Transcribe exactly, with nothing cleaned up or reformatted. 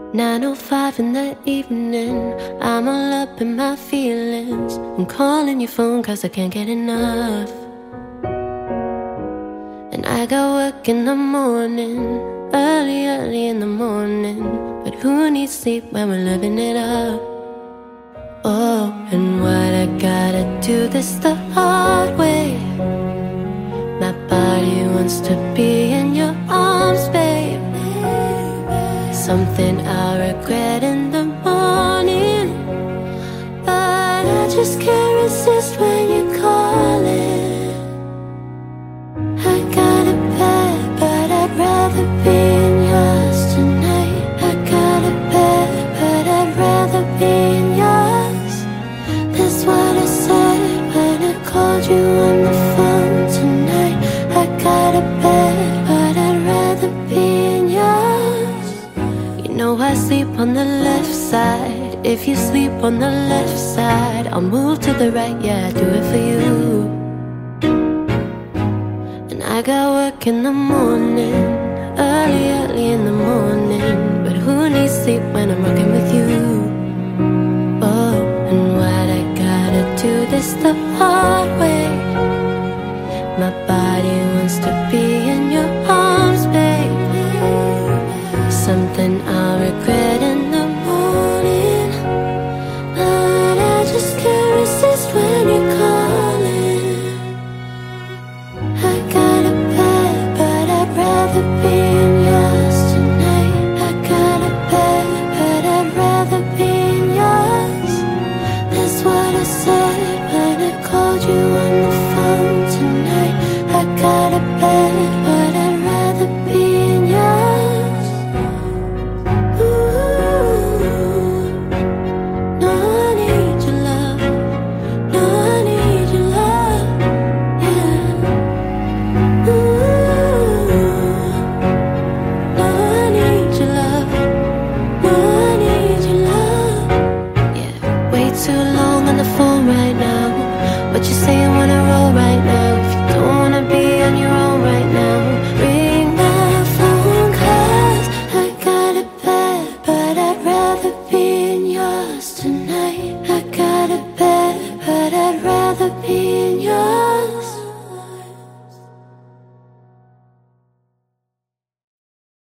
nine oh five in the evening, I'm all up in my feelings. I'm calling your phone cause I can't get enough. And I got work in the morning, early, early in the morning. But who needs sleep when we're living it up? Oh, and what I gotta do this the hard way. My body wants to be in your arms, babe. Something I'll regret in the morning, but I just can't resist when you're calling. I got a bed, but I'd rather be in yours tonight. I got a bed, but I'd rather be in yours. That's what I said when I called you on the phone tonight. I got a bed, but I'd rather be in yours. You know I sleep on the left side. If you sleep on the left side, I'll move to the right, yeah, I do it for you. And I got work in the morning, early, early in the morning. But who needs sleep when I'm rocking with you? Oh, and what I gotta do this the hard way. My body wants to be in your arms, babe. Something I'll regret in the morning, but I just can't resist when you're calling. I got a bed, but I'd rather be in yours tonight. I got a bed, but I'd rather be in yours. That's what I said when I called you on the phone tonight. I got a bed, but I'd rather be in yours. Ooh, no, I need your love. No, I need your love. Yeah. Ooh, no, I need your love. No, I need your love. Yeah. Way too long on the phone right now. What you saying when I roll right now? If you don't wanna be on your own right now, ring my phone cause I got a bed, but I'd rather be in yours tonight.